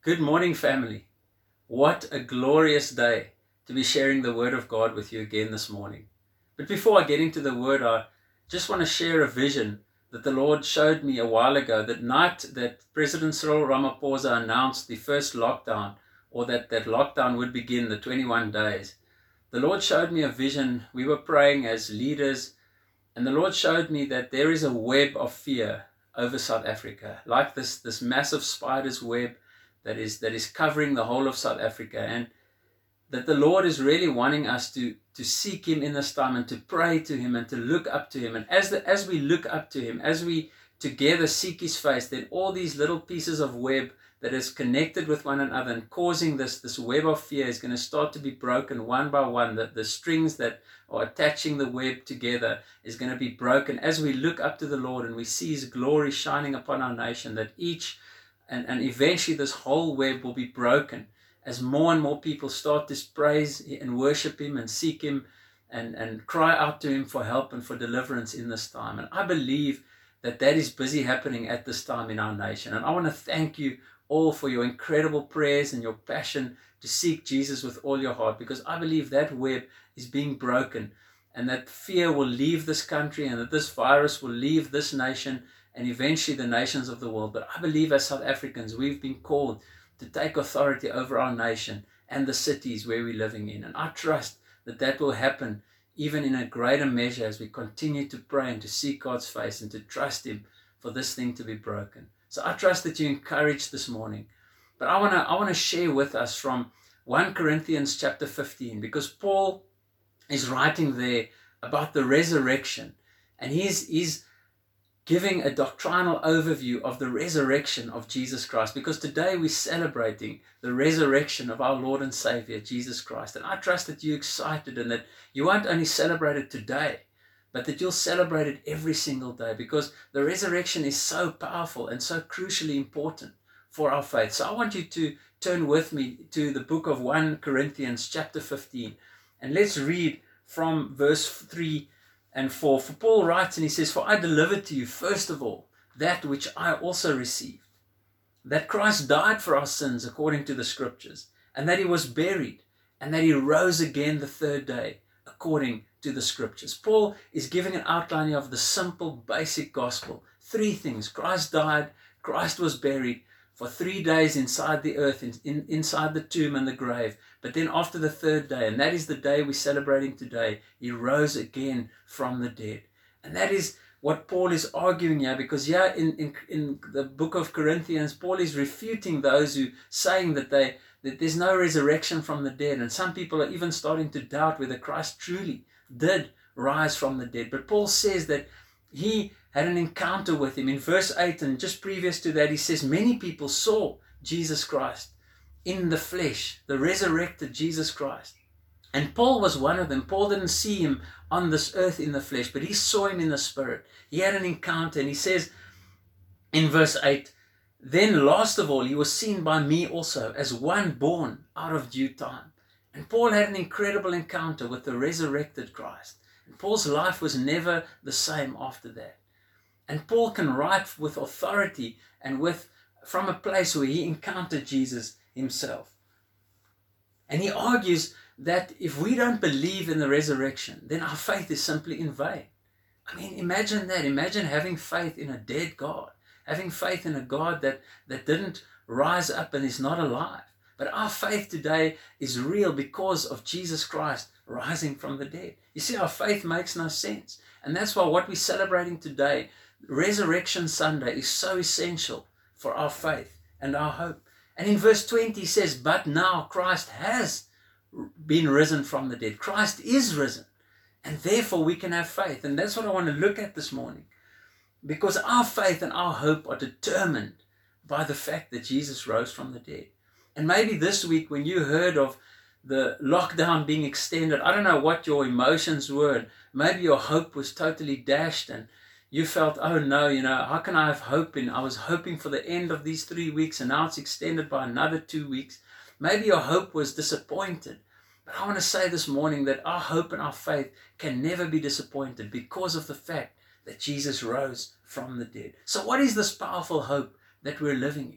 Good morning, family. What a glorious day to be sharing the Word of God with you again this morning. But before I get into the Word, I just want to share a vision that the Lord showed me a while ago. That night that President Cyril Ramaphosa announced the first lockdown, or that lockdown would begin, the 21 days, the Lord showed me a vision. We were praying as leaders, and the Lord showed me that there is a web of fear over South Africa, like this massive spider's web that is covering the whole of South Africa, and that the Lord is really wanting us to seek Him in this time and to pray to Him and to look up to Him. And as we look up to Him, as we together seek His face, then all these little pieces of web that is connected with one another and causing this web of fear is going to start to be broken one by one. That the strings that are attaching the web together is going to be broken as we look up to the Lord and we see His glory shining upon our nation, that and eventually this whole web will be broken as more and more people start to praise and worship Him and seek Him and cry out to Him for help and for deliverance in this time. And I believe that is busy happening at this time in our nation. And I want to thank you all for your incredible prayers and your passion to seek Jesus with all your heart, because I believe that web is being broken and that fear will leave this country and that this virus will leave this nation and eventually the nations of the world. But I believe as South Africans, we've been called to take authority over our nation and the cities where we're living in. And I trust that will happen even in a greater measure as we continue to pray and to seek God's face and to trust Him for this thing to be broken. So I trust that you're encouraged this morning. But I want to share with us from 1 Corinthians chapter 15, because Paul is writing there about the resurrection, and he's giving a doctrinal overview of the resurrection of Jesus Christ, because today we're celebrating the resurrection of our Lord and Savior, Jesus Christ. And I trust that you're excited and that you won't only celebrate it today, but that you'll celebrate it every single day, because the resurrection is so powerful and so crucially important for our faith. So I want you to turn with me to the book of 1 Corinthians chapter 15, and let's read from verse 3 and 4. For Paul writes and he says, "For I delivered to you first of all that which I also received, that Christ died for our sins according to the Scriptures, and that He was buried, and that He rose again the third day according to the Scriptures." Paul is giving an outline of the simple, basic gospel. Three things: Christ died, Christ was buried for 3 days inside the earth, inside the tomb and the grave. But then after the third day, and that is the day we're celebrating today, He rose again from the dead. And that is what Paul is arguing here, because here in the book of Corinthians, Paul is refuting those who saying that there's no resurrection from the dead. And some people are even starting to doubt whether Christ truly did rise from the dead. But Paul says that he had an encounter with Him. In verse 8, and just previous to that, he says many people saw Jesus Christ in the flesh, the resurrected Jesus Christ. And Paul was one of them. Paul didn't see Him on this earth in the flesh, but he saw Him in the spirit. He had an encounter, and he says in verse 8, "Then last of all, He was seen by me also as one born out of due time." And Paul had an incredible encounter with the resurrected Christ. And Paul's life was never the same after that. And Paul can write with authority and from a place where he encountered Jesus himself. And he argues that if we don't believe in the resurrection, then our faith is simply in vain. I mean, imagine that. Imagine having faith in a dead God, having faith in a God that didn't rise up and is not alive. But our faith today is real because of Jesus Christ rising from the dead. You see, our faith makes no sense. And that's why what we're celebrating today, Resurrection Sunday, is so essential for our faith and our hope. And in verse 20 he says, "But now Christ has been risen from the dead." Christ is risen. And therefore we can have faith. And that's what I want to look at this morning. Because our faith and our hope are determined by the fact that Jesus rose from the dead. And maybe this week when you heard of the lockdown being extended, I don't know what your emotions were. Maybe your hope was totally dashed and you felt, oh no, how can I have hope I was hoping for the end of these 3 weeks and now it's extended by another 2 weeks. Maybe your hope was disappointed. But I want to say this morning that our hope and our faith can never be disappointed because of the fact that Jesus rose from the dead. So what is this powerful hope that we're living in?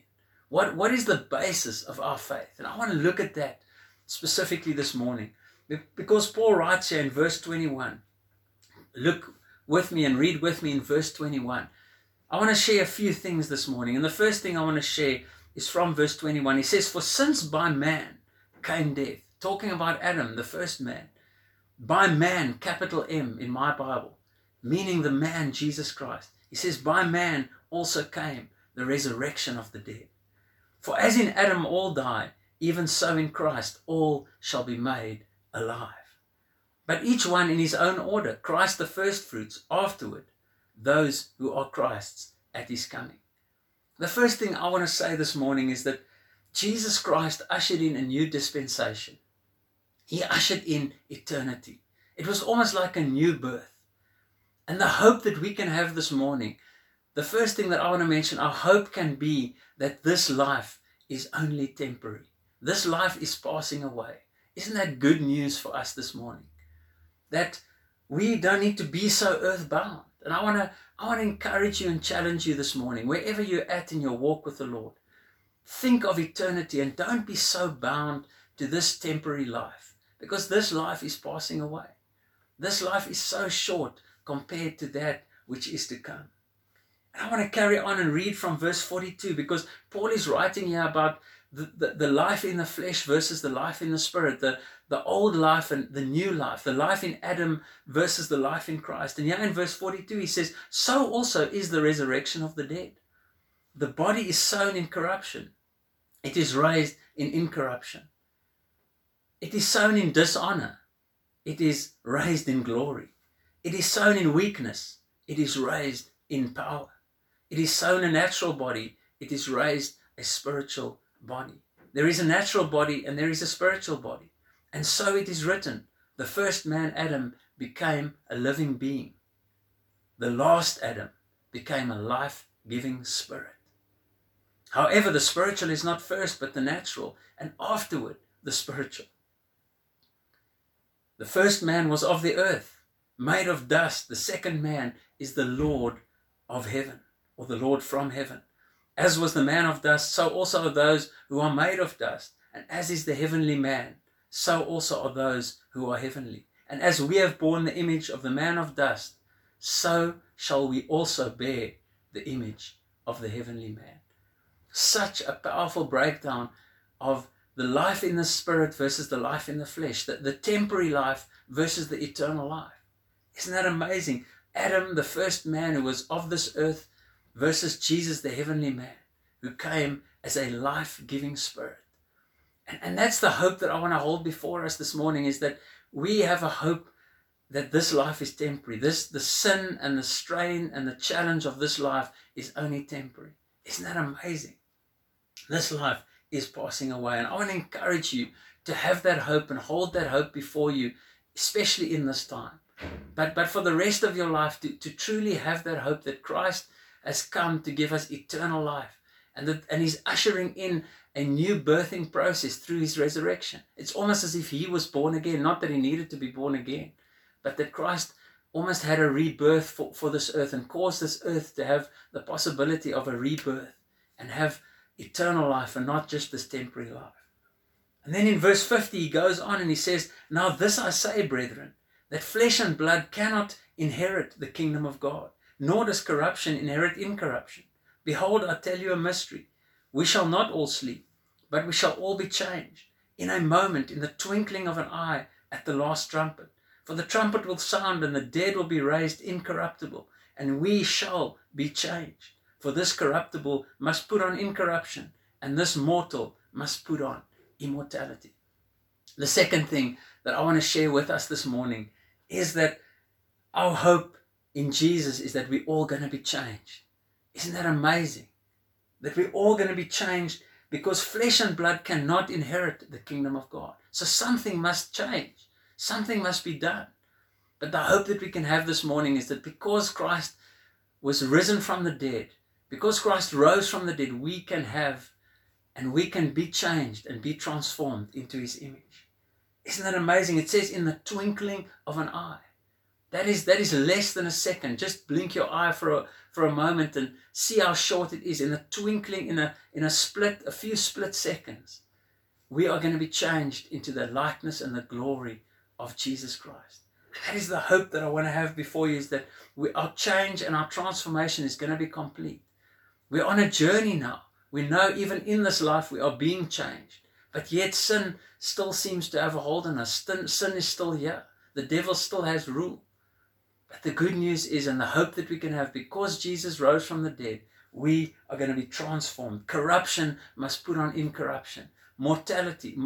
What is the basis of our faith? And I want to look at that specifically this morning, because Paul writes here in verse 21. Look with me and read with me in verse 21. I want to share a few things this morning. And the first thing I want to share is from verse 21. He says, "For since by man came death," talking about Adam, the first man, by man, capital M in my Bible, meaning the man Jesus Christ. He says, by man also came the resurrection of the dead. For as in Adam all die, even so in Christ all shall be made alive. But each one in his own order, Christ the first fruits, afterward those who are Christ's at his coming. The first thing I want to say this morning is that Jesus Christ ushered in a new dispensation. He ushered in eternity. It was almost like a new birth. And the hope that we can have this morning, the first thing that I want to mention, our hope can be that this life is only temporary. This life is passing away. Isn't that good news for us this morning? That we don't need to be so earthbound. And I want to encourage you and challenge you this morning, wherever you're at in your walk with the Lord. Think of eternity and don't be so bound to this temporary life, because this life is passing away. This life is so short compared to that which is to come. And I want to carry on and read from verse 42, because Paul is writing here about the life in the flesh versus the life in the spirit, the old life and the new life, the life in Adam versus the life in Christ. And here in verse 42 he says, "So also is the resurrection of the dead. The body is sown in corruption. It is raised in incorruption. It is sown in dishonor. It is raised in glory. It is sown in weakness. It is raised in power. It is sown a natural body. It is raised a spiritual body." There is a natural body and there is a spiritual body. And so it is written, the first man, Adam, became a living being. The last Adam became a life-giving spirit. However, the spiritual is not first, but the natural, and afterward the spiritual. The first man was of the earth, made of dust. The second man is the Lord of heaven, or the Lord from heaven. As was the man of dust, so also are those who are made of dust. And as is the heavenly man, so also are those who are heavenly. And as we have borne the image of the man of dust, so shall we also bear the image of the heavenly man. Such a powerful breakdown of the life in the spirit versus the life in the flesh, the temporary life versus the eternal life. Isn't that amazing? Adam, the first man who was of this earth, versus Jesus, the heavenly man, who came as a life-giving spirit. And that's the hope that I want to hold before us this morning, is that we have a hope that this life is temporary. The sin and the strain and the challenge of this life is only temporary. Isn't that amazing? This life is passing away. And I want to encourage you to have that hope and hold that hope before you, especially in this time. But for the rest of your life, to truly have that hope that Christ has come to give us eternal life, and he's ushering in a new birthing process through his resurrection. It's almost as if he was born again, not that he needed to be born again, but that Christ almost had a rebirth for this earth and caused this earth to have the possibility of a rebirth and have eternal life and not just this temporary life. And then in verse 50 he goes on and he says, "Now this I say, brethren, that flesh and blood cannot inherit the kingdom of God, nor does corruption inherit incorruption. Behold, I tell you a mystery. We shall not all sleep, but we shall all be changed in a moment, in the twinkling of an eye, at the last trumpet. For the trumpet will sound, and the dead will be raised incorruptible, and we shall be changed. For this corruptible must put on incorruption, and this mortal must put on immortality." The second thing that I want to share with us this morning is that our hope in Jesus is that we're all going to be changed. Isn't that amazing? That we're all going to be changed, because flesh and blood cannot inherit the kingdom of God. So something must change. Something must be done. But the hope that we can have this morning is that because Christ was risen from the dead, because Christ rose from the dead, we can have and we can be changed and be transformed into his image. Isn't that amazing? It says in the twinkling of an eye. That is less than a second. Just blink your eye for a moment and see how short it is. In a twinkling, in a few split seconds, we are going to be changed into the likeness and the glory of Jesus Christ. That is the hope that I want to have before you, is that our change and our transformation is going to be complete. We're on a journey now. We know even in this life we are being changed. But yet sin still seems to have a hold on us. Sin is still here. The devil still has rule. But the good news is, and the hope that we can have, because Jesus rose from the dead, we are going to be transformed. Corruption must put on incorruption. Mortality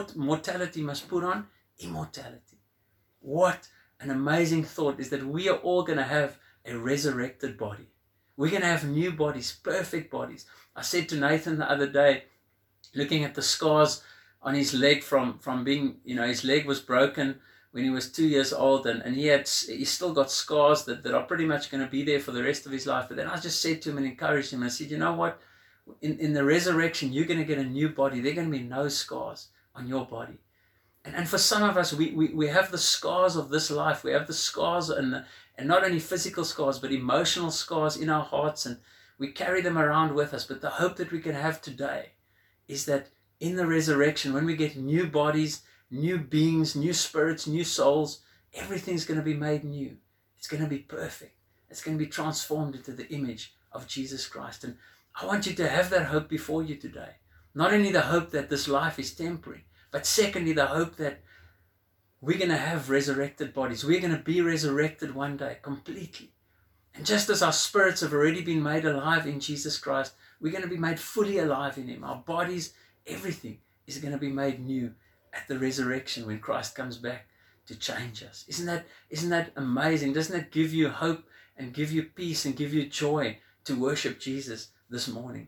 must put on immortality. What an amazing thought is that we are all going to have a resurrected body. We're going to have new bodies, perfect bodies. I said to Nathan the other day, looking at the scars on his leg from being, his leg was broken when he was 2 years old, and he's still got scars that are pretty much going to be there for the rest of his life. But then I just said to him and encouraged him, I said, you know what? In the resurrection, you're going to get a new body. There are going to be no scars on your body. And for some of us, we have the scars of this life. We have the scars, and not only physical scars, but emotional scars in our hearts, and we carry them around with us. But the hope that we can have today is that in the resurrection, when we get new bodies, new beings, new spirits, new souls, everything's going to be made new. It's going to be perfect. It's going to be transformed into the image of Jesus Christ. And I want you to have that hope before you today. Not only the hope that this life is temporary, but secondly, the hope that we're going to have resurrected bodies. We're going to be resurrected one day completely. And just as our spirits have already been made alive in Jesus Christ, we're going to be made fully alive in Him. Our bodies, everything is going to be made new at the resurrection when Christ comes back to change us. Isn't that amazing? Doesn't that give you hope and give you peace and give you joy to worship Jesus this morning?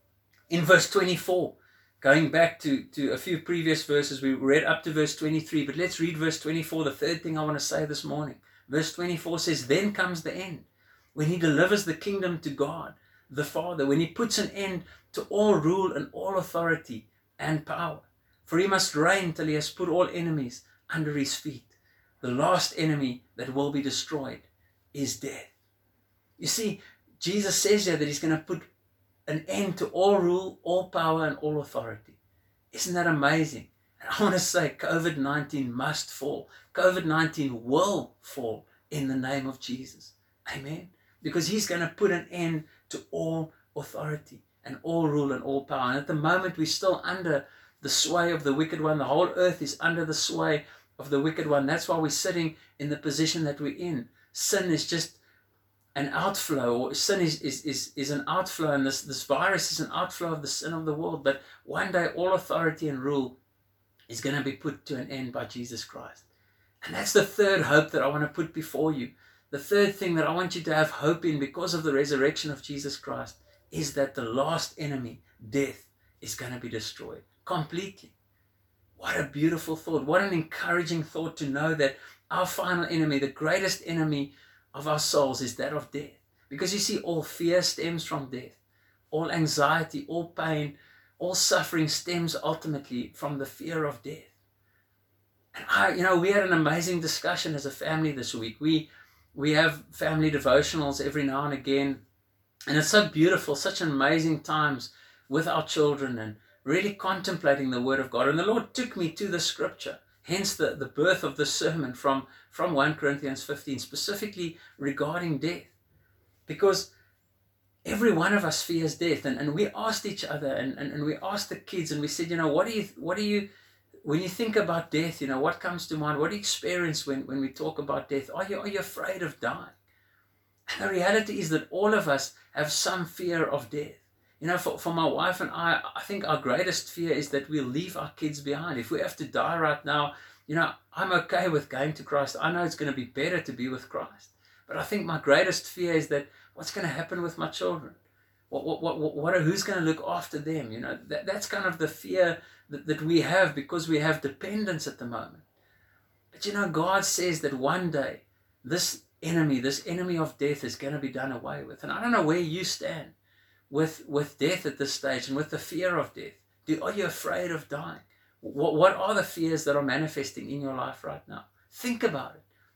In verse 24, going back to a few previous verses, we read up to verse 23, but let's read verse 24, the third thing I want to say this morning. Verse 24 says, then comes the end, when He delivers the kingdom to God, the Father, when He puts an end to all rule and all authority and power. For He must reign till He has put all enemies under His feet. The last enemy that will be destroyed is death. You see, Jesus says here that He's going to put an end to all rule, all power, and all authority. Isn't that amazing? And I want to say COVID-19 must fall. COVID-19 will fall in the name of Jesus. Amen? Because He's going to put an end to all authority and all rule and all power. And at the moment, we're still under the sway of the wicked one. The whole earth is under the sway of the wicked one. That's why we're sitting in the position that we're in. Sin is just an outflow, or sin is an outflow, and this virus is an outflow of the sin of the world. But one day all authority and rule is going to be put to an end by Jesus Christ. And that's the third hope that I want to put before you. The third thing that I want you to have hope in because of the resurrection of Jesus Christ is that the last enemy, death, is going to be destroyed completely. What a beautiful thought. What an encouraging thought to know that our final enemy, the greatest enemy of our souls, is that of death. Because you see, all fear stems from death. All anxiety, all pain, all suffering stems ultimately from the fear of death. And we had an amazing discussion as a family this week. We have family devotionals every now and again. And it's so beautiful, such amazing times with our children and really contemplating the Word of God. And the Lord took me to the scripture, hence the birth of this sermon from 1 Corinthians 15, specifically regarding death. Because every one of us fears death. And we asked each other and we asked the kids and we said, what do you, when you think about death, what comes to mind? What do you experience when we talk about death? Are you afraid of dying? And the reality is that all of us have some fear of death. For my wife and I think our greatest fear is that we'll leave our kids behind. If we have to die right now, I'm okay with going to Christ. I know it's going to be better to be with Christ. But I think my greatest fear is that what's going to happen with my children? Who's going to look after them? That's kind of the fear that we have because we have dependence at the moment. But God says that one day this enemy of death is going to be done away with. And I don't know where you stand with death at this stage and with the fear of death. Are you afraid of dying? What are the fears that are manifesting in your life right now? Think about it.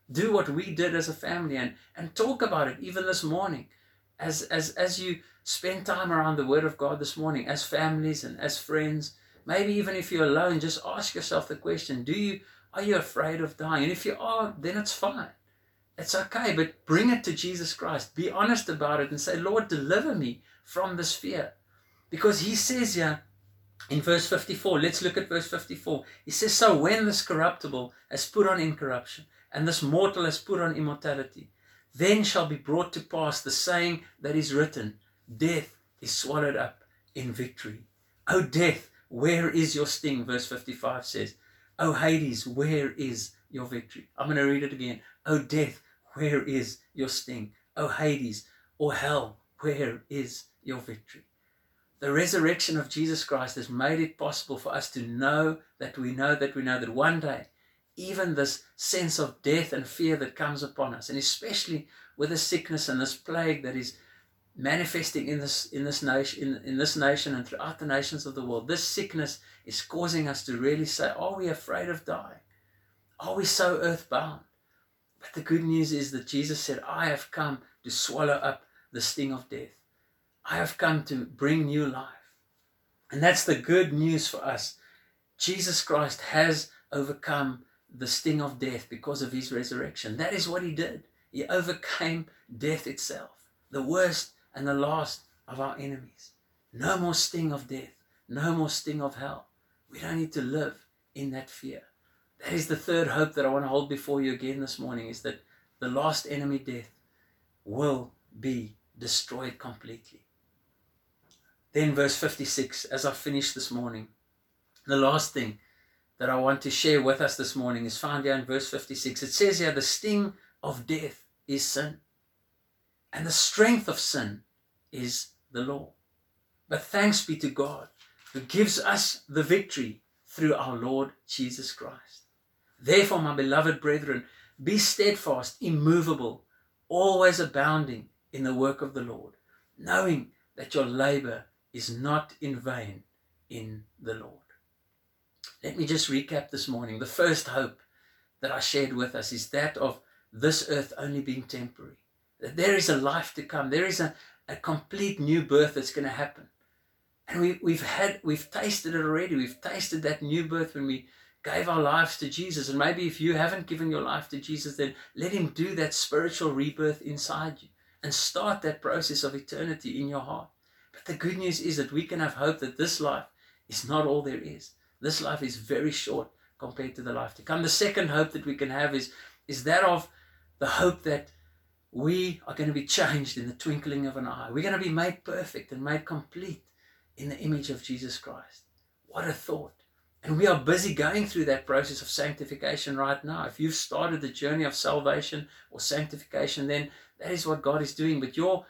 Do what we did as a family and talk about it even this morning. As you spend time around the Word of God this morning, as families and as friends, maybe even if you're alone, just ask yourself the question, are you afraid of dying? And if you are, then it's fine. It's okay, but bring it to Jesus Christ. Be honest about it and say, Lord, deliver me from this fear. Because he says here in verse 54, let's look at verse 54. He says, so when this corruptible has put on incorruption, and this mortal has put on immortality, then shall be brought to pass the saying that is written, death is swallowed up in victory. O death, where is your sting? Verse 55 says, O Hades, where is your victory? I'm going to read it again. O death, where is your sting? O Hades, or hell, where is your victory? The resurrection of Jesus Christ has made it possible for us to know that we know that one day, even this sense of death and fear that comes upon us, and especially with the sickness and this plague that is manifesting in this nation and throughout the nations of the world, this sickness is causing us to really say, are we afraid of dying? Are we so earthbound? But the good news is that Jesus said, I have come to swallow up the sting of death. I have come to bring new life. And that's the good news for us. Jesus Christ has overcome the sting of death because of his resurrection. That is what he did. He overcame death itself, the worst and the last of our enemies. No more sting of death, no more sting of hell. We don't need to live in that fear. That is the third hope that I want to hold before you again this morning, is that the last enemy, death, will be destroyed completely. Then verse 56, as I finish this morning, the last thing that I want to share with us this morning is found here in verse 56. It says here, the sting of death is sin, and the strength of sin is the law. But thanks be to God who gives us the victory through our Lord Jesus Christ. Therefore, my beloved brethren, be steadfast, immovable, always abounding in the work of the Lord, knowing that your labor is not in vain in the Lord. Let me just recap this morning. The first hope that I shared with us is that of this earth only being temporary. That there is a life to come. There is a complete new birth that's going to happen. And we've tasted it already. We've tasted that new birth when we gave our lives to Jesus. And maybe if you haven't given your life to Jesus, then let him do that spiritual rebirth inside you and start that process of eternity in your heart. But the good news is that we can have hope that this life is not all there is. This life is very short compared to the life to come. The second hope that we can have is that of the hope that we are going to be changed in the twinkling of an eye. We're going to be made perfect and made complete in the image of Jesus Christ. What a thought. And we are busy going through that process of sanctification right now. If you've started the journey of salvation or sanctification, then that is what God is doing. But your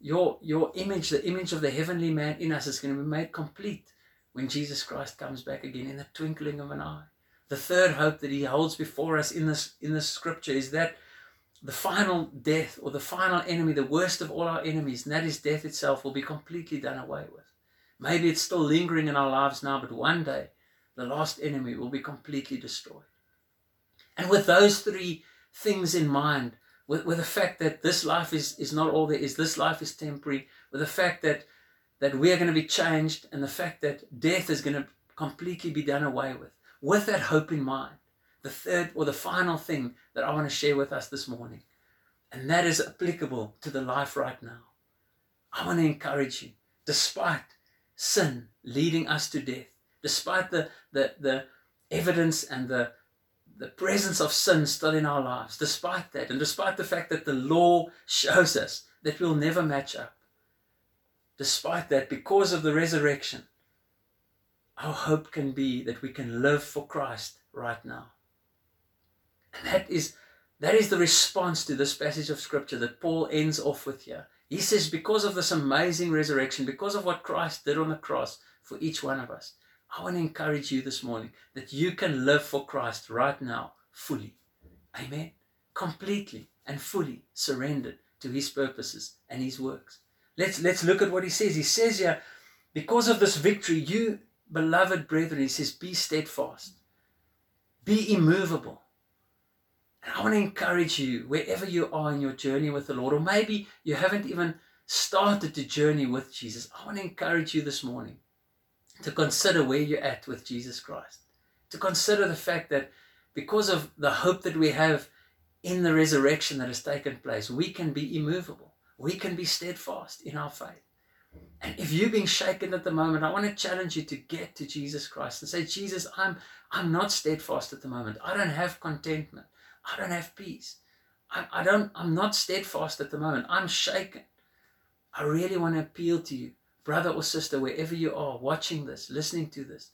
image, the image of the heavenly man in us, is going to be made complete when Jesus Christ comes back again in the twinkling of an eye. The third hope that he holds before us in this scripture is that the final death, or the final enemy, the worst of all our enemies, and that is death itself, will be completely done away with. Maybe it's still lingering in our lives now, but one day the last enemy will be completely destroyed. And with those three things in mind, with the fact that this life is not all there is, this life is temporary, with the fact that we are going to be changed, and the fact that death is going to completely be done away with that hope in mind, the third or the final thing that I want to share with us this morning, and that is applicable to the life right now. I want to encourage you, despite sin leading us to death, despite the evidence and the presence of sin still in our lives, despite that, and despite the fact that the law shows us that we'll never match up, despite that, because of the resurrection, our hope can be that we can live for Christ right now. And that is the response to this passage of scripture that Paul ends off with here. He says, because of this amazing resurrection, because of what Christ did on the cross for each one of us, I want to encourage you this morning that you can live for Christ right now fully. Amen. Completely and fully surrendered to his purposes and his works. Let's look at what he says. He says here, because of this victory, you beloved brethren, he says, be steadfast, be immovable, And I want to encourage you, wherever you are in your journey with the Lord, or maybe you haven't even started the journey with Jesus, I want to encourage you this morning to consider where you're at with Jesus Christ. To consider the fact that because of the hope that we have in the resurrection that has taken place, we can be immovable. We can be steadfast in our faith. And if you're being shaken at the moment, I want to challenge you to get to Jesus Christ and say, Jesus, I'm not steadfast at the moment. I don't have contentment. I don't have peace. I'm not steadfast at the moment. I'm shaken. I really want to appeal to you, brother or sister, wherever you are, watching this, listening to this.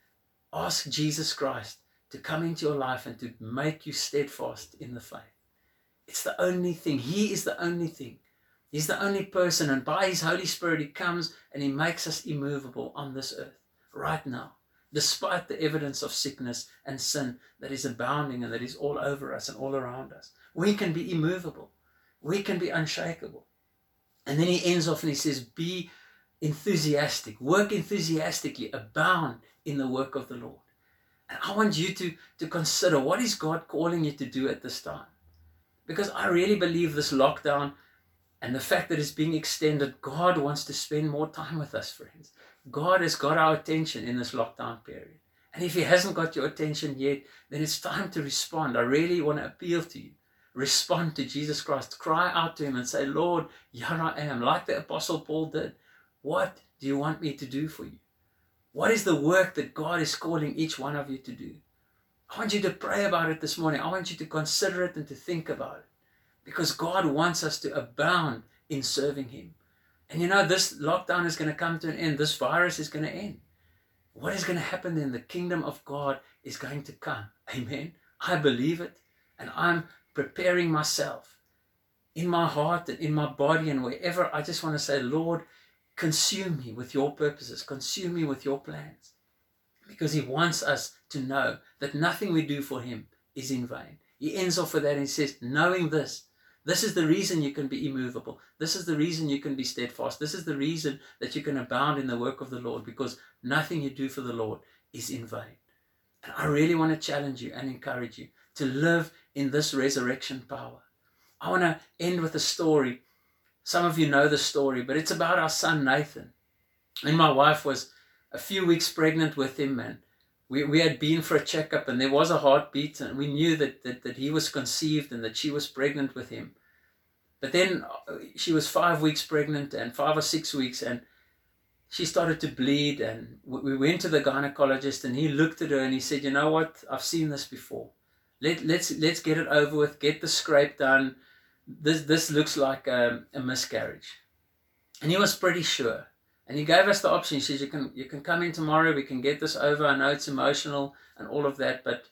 Ask Jesus Christ to come into your life and to make you steadfast in the faith. It's the only thing. He is the only thing. He's the only person, and by His Holy Spirit, He comes and He makes us immovable on this earth right now, despite the evidence of sickness and sin that is abounding and that is all over us and all around us. We can be immovable. We can be unshakable. And then He ends off and He says, be enthusiastic, work enthusiastically, abound in the work of the Lord. And I want you to consider, what is God calling you to do at this time? Because I really believe this lockdown and the fact that it's being extended, God wants to spend more time with us, friends. God has got our attention in this lockdown period. And if He hasn't got your attention yet, then it's time to respond. I really want to appeal to you. Respond to Jesus Christ. Cry out to Him and say, Lord, here I am. Like the Apostle Paul did. What do you want me to do for you? What is the work that God is calling each one of you to do? I want you to pray about it this morning. I want you to consider it and to think about it. Because God wants us to abound in serving Him. And you know, this lockdown is going to come to an end. This virus is going to end. What is going to happen then? The kingdom of God is going to come. Amen. I believe it. And I'm preparing myself in my heart and in my body and wherever. I just want to say, Lord, consume me with your purposes. Consume me with your plans. Because He wants us to know that nothing we do for Him is in vain. He ends off with that and He says, knowing this is the reason you can be immovable. This is the reason you can be steadfast. This is the reason that you can abound in the work of the Lord, because nothing you do for the Lord is in vain. And I really want to challenge you and encourage you to live in this resurrection power. I want to end with a story. Some of you know the story, but it's about our son Nathan. And my wife was a few weeks pregnant with him, and we had been for a checkup, and there was a heartbeat, and we knew that he was conceived and that she was pregnant with him. But then she was 5 weeks pregnant, and 5 or 6 weeks, and she started to bleed, and we went to the gynecologist, and he looked at her and he said, you know what, I've seen this before. Let's get it over with, get the scrape done. This looks like a miscarriage. And he was pretty sure. And he gave us the option. He says, you can come in tomorrow, we can get this over. I know it's emotional and all of that, but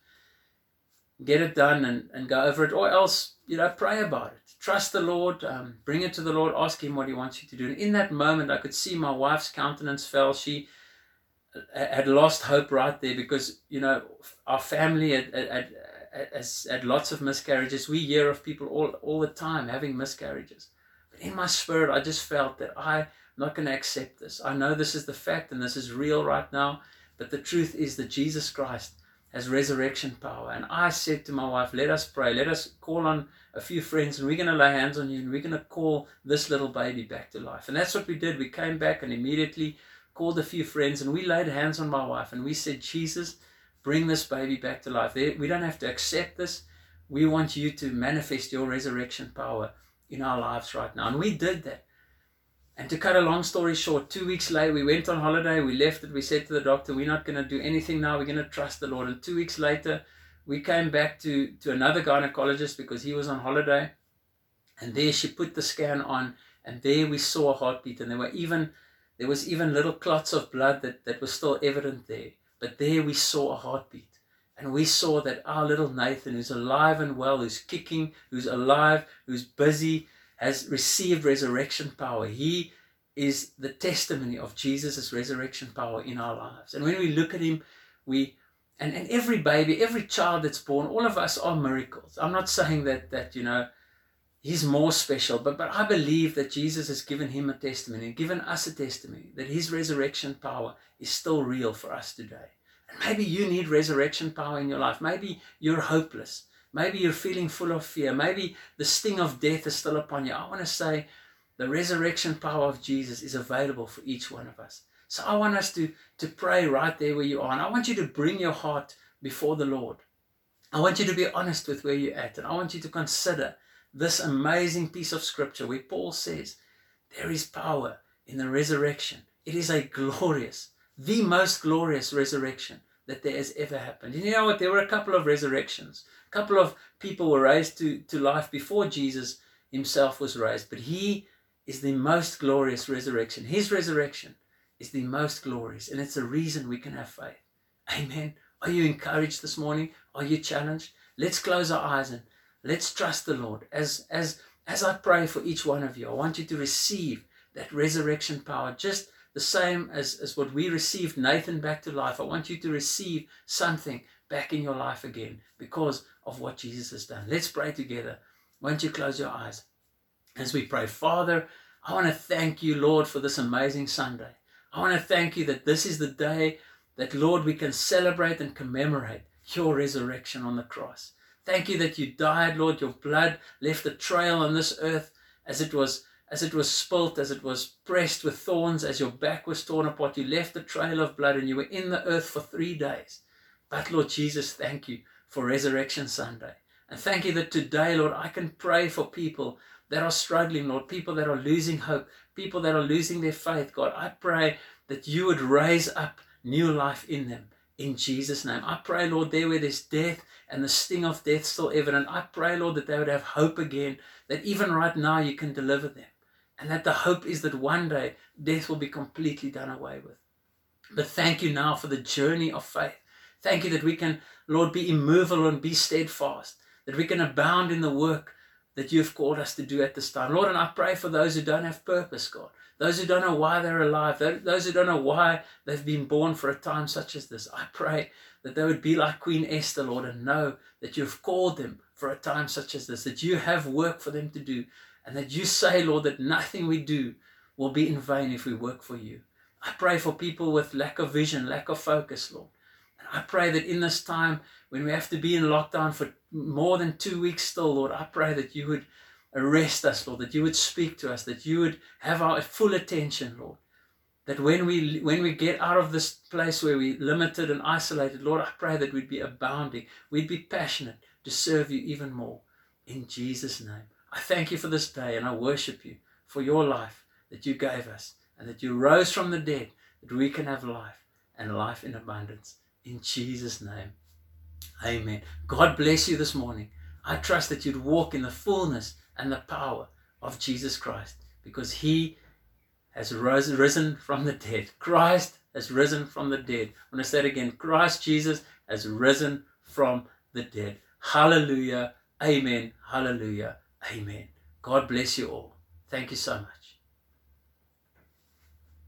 get it done and go over it. Or else, pray about it. Trust the Lord, bring it to the Lord, ask Him what He wants you to do. And in that moment, I could see my wife's countenance fell. She had lost hope right there because, our family had lots of miscarriages. We hear of people all the time having miscarriages. But in my spirit, I just felt that I'm not going to accept this. I know this is the fact and this is real right now, but the truth is that Jesus Christ has resurrection power. And I said to my wife, let us pray, let us call on a few friends, and we're going to lay hands on you, and we're going to call this little baby back to life. And that's what we did. We came back and immediately called a few friends, and we laid hands on my wife, and we said, Jesus, bring this baby back to life. We don't have to accept this. We want you to manifest your resurrection power in our lives right now. And we did that. And to cut a long story short, 2 weeks later, we went on holiday. We left it. We said to the doctor, we're not going to do anything now. We're going to trust the Lord. And 2 weeks later, we came back to another gynecologist because he was on holiday. And there she put the scan on. And there we saw a heartbeat. And there was even little clots of blood that was still evident there. But there we saw a heartbeat. And we saw that our little Nathan, who's alive and well, who's kicking, who's alive, who's busy, has received resurrection power. He is the testimony of Jesus' resurrection power in our lives. And when we look at him, and every baby, every child that's born, all of us are miracles. I'm not saying that he's more special, but I believe that Jesus has given him a testimony and given us a testimony that his resurrection power is still real for us today. And maybe you need resurrection power in your life. Maybe you're hopeless. Maybe you're feeling full of fear. Maybe the sting of death is still upon you. I want to say the resurrection power of Jesus is available for each one of us. So I want us to pray right there where you are. And I want you to bring your heart before the Lord. I want you to be honest with where you're at. And I want you to consider this amazing piece of scripture where Paul says, there is power in the resurrection. It is a glorious, the most glorious resurrection that there has ever happened. And you know what? There were a couple of resurrections. A couple of people were raised to life before Jesus himself was raised. But he is the most glorious resurrection. His resurrection is the most glorious. And it's a reason we can have faith. Amen. Are you encouraged this morning? Are you challenged? Let's close our eyes and let's trust the Lord. As I pray for each one of you, I want you to receive that resurrection power, just the same as what we received Nathan back to life. I want you to receive something back in your life again because of what Jesus has done. Let's pray together. Won't you close your eyes as we pray? Father, I want to thank you, Lord, for this amazing Sunday. I want to thank you that this is the day that, Lord, we can celebrate and commemorate your resurrection on the cross. Thank you that you died, Lord. Your blood left a trail on this earth as it was spilt, as it was pressed with thorns, as your back was torn apart. You left a trail of blood and you were in the earth for 3 days. But, Lord Jesus, thank you for Resurrection Sunday. And thank you that today, Lord, I can pray for people that are struggling, Lord, people that are losing hope, people that are losing their faith. God, I pray that you would raise up new life in them. In Jesus' name. I pray, Lord, there where there's death and the sting of death still evident, I pray, Lord, that they would have hope again, that even right now you can deliver them. And that the hope is that one day death will be completely done away with. But thank you now for the journey of faith. Thank you that we can, Lord, be immovable and be steadfast, that we can abound in the work that you've called us to do at this time. Lord, and I pray for those who don't have purpose, God. Those who don't know why they're alive, those who don't know why they've been born for a time such as this. I pray that they would be like Queen Esther, Lord, and know that you've called them for a time such as this, that you have work for them to do, and that you say, Lord, that nothing we do will be in vain if we work for you. I pray for people with lack of vision, lack of focus, Lord. And I pray that in this time when we have to be in lockdown for more than 2 weeks still, Lord, I pray that you would arrest us, Lord, that you would speak to us, that you would have our full attention, Lord. That when we get out of this place where we're limited and isolated, Lord, I pray that we'd be abounding, we'd be passionate to serve you even more. In Jesus' name. I thank you for this day and I worship you for your life that you gave us and that you rose from the dead, that we can have life and life in abundance. In Jesus' name. Amen. God bless you this morning. I trust that you'd walk in the fullness and the power of Jesus Christ, because he has risen from the dead. Christ has risen from the dead. I'm going to say it again. Christ Jesus has risen from the dead. Hallelujah. Amen. Hallelujah. Amen. God bless you all. Thank you so much.